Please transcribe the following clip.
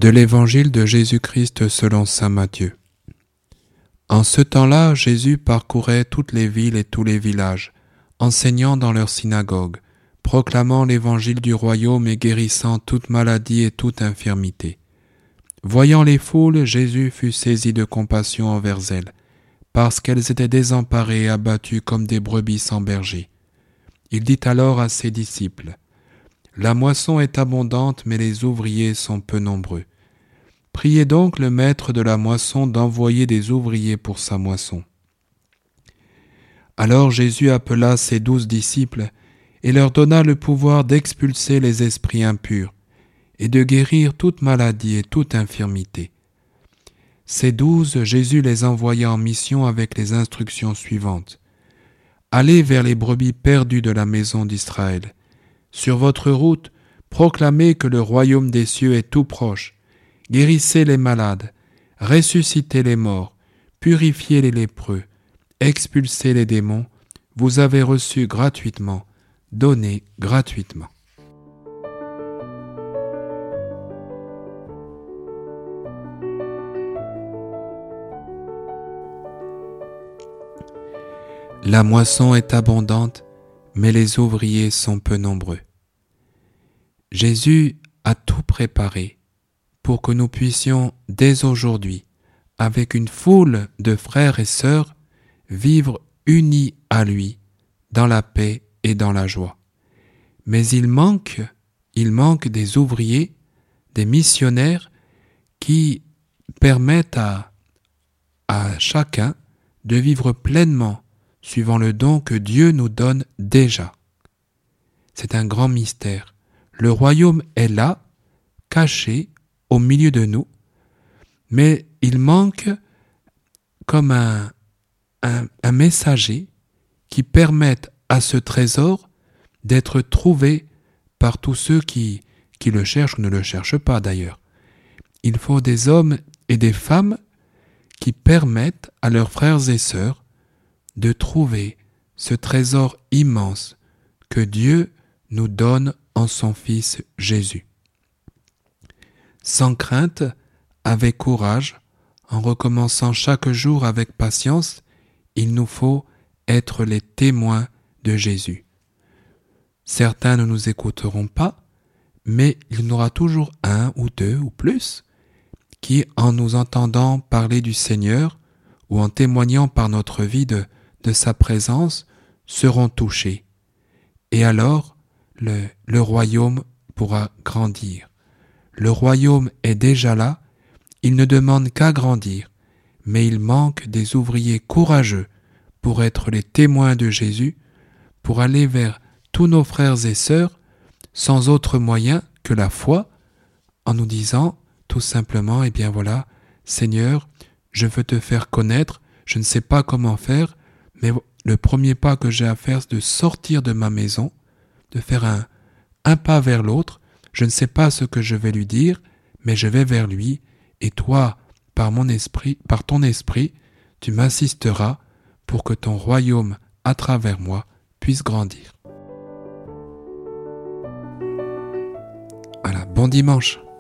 De l'Évangile de Jésus-Christ selon saint Matthieu. En ce temps-là, Jésus parcourait toutes les villes et tous les villages, enseignant dans leurs synagogues, proclamant l'Évangile du royaume et guérissant toute maladie et toute infirmité. Voyant les foules, Jésus fut saisi de compassion envers elles, parce qu'elles étaient désemparées et abattues comme des brebis sans berger. Il dit alors à ses disciples: La moisson est abondante, mais les ouvriers sont peu nombreux. Priez donc le maître de la moisson d'envoyer des ouvriers pour sa moisson. Alors Jésus appela ses 12 disciples et leur donna le pouvoir d'expulser les esprits impurs et de guérir toute maladie et toute infirmité. Ces 12, Jésus les envoya en mission avec les instructions suivantes. Allez vers les brebis perdues de la maison d'Israël. Sur votre route, proclamez que le royaume des cieux est tout proche. Guérissez les malades, ressuscitez les morts, purifiez les lépreux, expulsez les démons. Vous avez reçu gratuitement, donnez gratuitement. La moisson est abondante, mais les ouvriers sont peu nombreux. Jésus a tout préparé pour que nous puissions, dès aujourd'hui, avec une foule de frères et sœurs, vivre unis à lui, dans la paix et dans la joie. Mais il manque des ouvriers, des missionnaires qui permettent à chacun de vivre pleinement suivant le don que Dieu nous donne déjà. C'est un grand mystère. Le royaume est là, caché au milieu de nous, mais il manque comme un messager qui permette à ce trésor d'être trouvé par tous ceux qui le cherchent ou ne le cherchent pas d'ailleurs. Il faut des hommes et des femmes qui permettent à leurs frères et sœurs de trouver ce trésor immense que Dieu nous donne en son Fils Jésus. Sans crainte, avec courage, en recommençant chaque jour avec patience, il nous faut être les témoins de Jésus. Certains ne nous écouteront pas, mais il y en aura toujours un ou deux ou plus qui, en nous entendant parler du Seigneur ou en témoignant par notre vie de sa présence, seront touchés. Et alors, le royaume pourra grandir. Le royaume est déjà là, il ne demande qu'à grandir, mais il manque des ouvriers courageux pour être les témoins de Jésus, pour aller vers tous nos frères et sœurs sans autre moyen que la foi, en nous disant tout simplement, eh bien voilà, Seigneur, je veux te faire connaître, je ne sais pas comment faire, mais le premier pas que j'ai à faire, c'est de sortir de ma maison, de faire un pas vers l'autre. Je ne sais pas ce que je vais lui dire, mais je vais vers lui, et toi, par ton esprit, tu m'assisteras pour que ton royaume, à travers moi, puisse grandir. Voilà, bon dimanche.